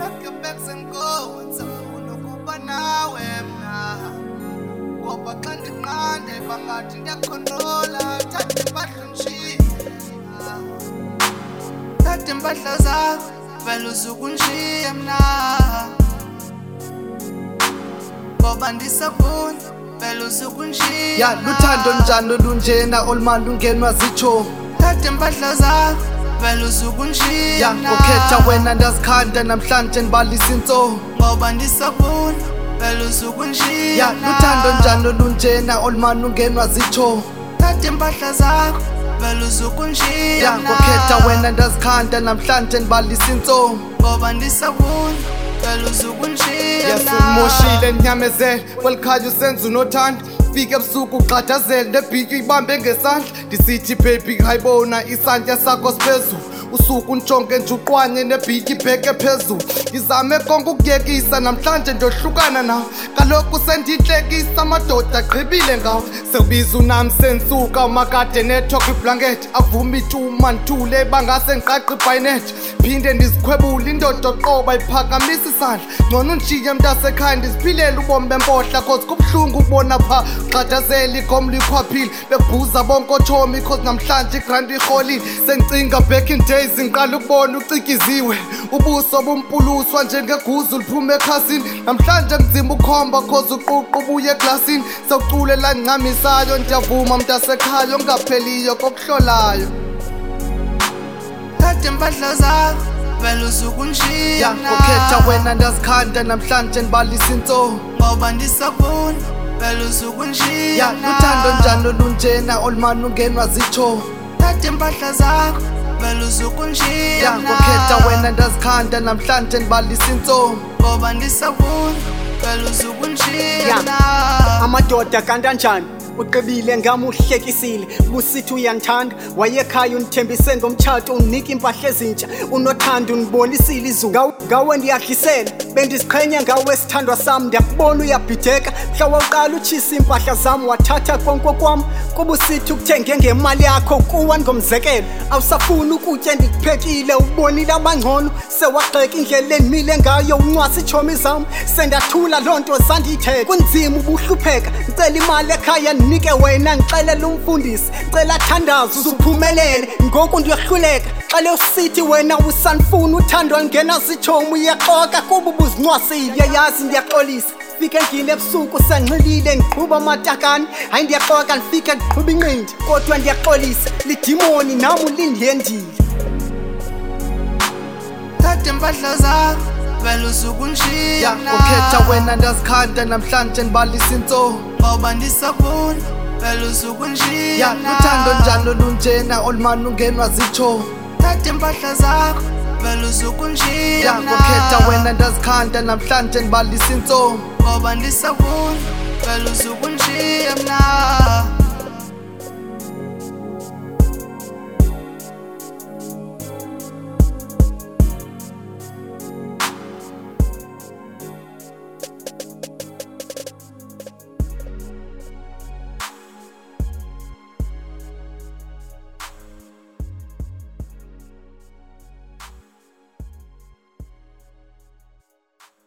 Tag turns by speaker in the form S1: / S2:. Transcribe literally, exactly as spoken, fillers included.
S1: Pack your bags and go and safuna ukuba nawe mna ngoba xa ndiqande bangathi ndiyakhontrola thatha impahla nje thatha impahla zakho vele uzukunjiya mna ngoba ndisafuna vele uzukunjiya
S2: ya luthando njani olunjena olumali ungenwa zitsho
S1: thatha impahla zakho vele uzukunjiya
S2: ya ukhetha wena ndazikhanda namhlanje ndibalisa intso
S1: ngoba ndisafuna vele uzukunjiya
S2: ya luthando njani olunjena olumali ungenwa zitsho
S1: thatha impahla zakho vele uzukunjiya
S2: ya ukhetha wena ndazikhanda namhlanje ndibalisa intso
S1: ngoba ndisafuna vele uzukunjiya
S2: yasimoshile nyamezele kwelikhaya usenza unothanda fike ebusuku uqhathazele nebhiki ibambe ngesandla ndisithi baby hayibona isantya sakho siphezulu usuku njonge nje uqwanye nebhiki ibheke phezulu ngizame konke ukuyekisa namhlanje ndohlukana nawe kaloku sendinhlekisa amadoda agqibile ngawo sekubiza unami sensuka umakade nethoka iblanket avuma itshuma nthule bangase ngiqaqa ibhayinethi phinde ndizikhwebula indoda oqoba iphakamisa isandla ngcono undishiye mntasekhaya ndiziphilele ubomi bempohla cause kubuhlungu ukubona pha uqhathazela igomlo ikhwaphile bekubhuza bonke otshomi cause namhlanje igranti iholile sengicinga back in days ngiqala ukubona ucikiziwe ubuso bumpuluswa njengeguzu liphume ekhasini namhlanje ngizima ukhomba cause uquqa ubuye eglasini sewucule la ngincamisayo ndiyavuma mntasekhaya ongapheliyo kokuhlolayo
S1: thatha impahla zakho vele uzukunjiya
S2: ya ukhetha wena ndazikhanda namhlanje ndibalisa intso
S1: ngoba ndisafuna vele uzukunjiya
S2: ya luthando njani olunjena olumali ungenwa zitsho
S1: thatha impahla zakho vele uzukunjiya
S2: ya ukhetha wena ndazikhanda namhlanje ndibalisa intso
S1: ngoba ndisafuna vele uzukunjiya
S3: amadoda kantanjani uqebile ngamuhlekisile busithi uyanthanda wayekhaya unithembise ngomtshato unika impahla ezintsha unothando unibonisile izulu ngawe ndiyadlisela bendiziqhenya ngawe sithandwa sami ndiyakubona uyabhideka mhla wawuqala utshisa impahla zami wathatha konke kwam kubusithi ukuthenge ngemali yakho kuwa ngomzekelo awusafuni ukutya ndikuphekile ubonile abangcono sewagxeka indlela endimile ngayo uncwasa itshomi zami sendathula loo nto zandiyithetha kunzima ubuhlupheka ngicela imali ekhaya nike wena ngixelela umfundisi cela thandazo usuphumelele ngoku ndiyahluleka xale usithi wena usanifuna uthandwa ngena sitshomi uyaxoka kuba ubuzincwasile yayazi ndiyaxolisa fike endlini ebusuku sanxilile ngiqhuba amatakane hayi ndiyaxoka ndifike ndiqhuba inqindi kodwa ndiyaxolisa lidimoni nami ulindiyendile
S1: thatha impahla zakho vele uzukunjiya
S2: ukhetha wena ndazikhanda namhlanje ndibalisa intso
S1: ngoba ndisafuna vele uzukunjiya
S2: ya luthando njani olunjena olumali ungenwa zitsho
S1: thatha impahla zakho vele uzukunjiya
S2: ya ukhetha wena ndazikhanda namhlanje ndibalisa intso
S1: ngoba ndisafuna vele uzukunjiya mna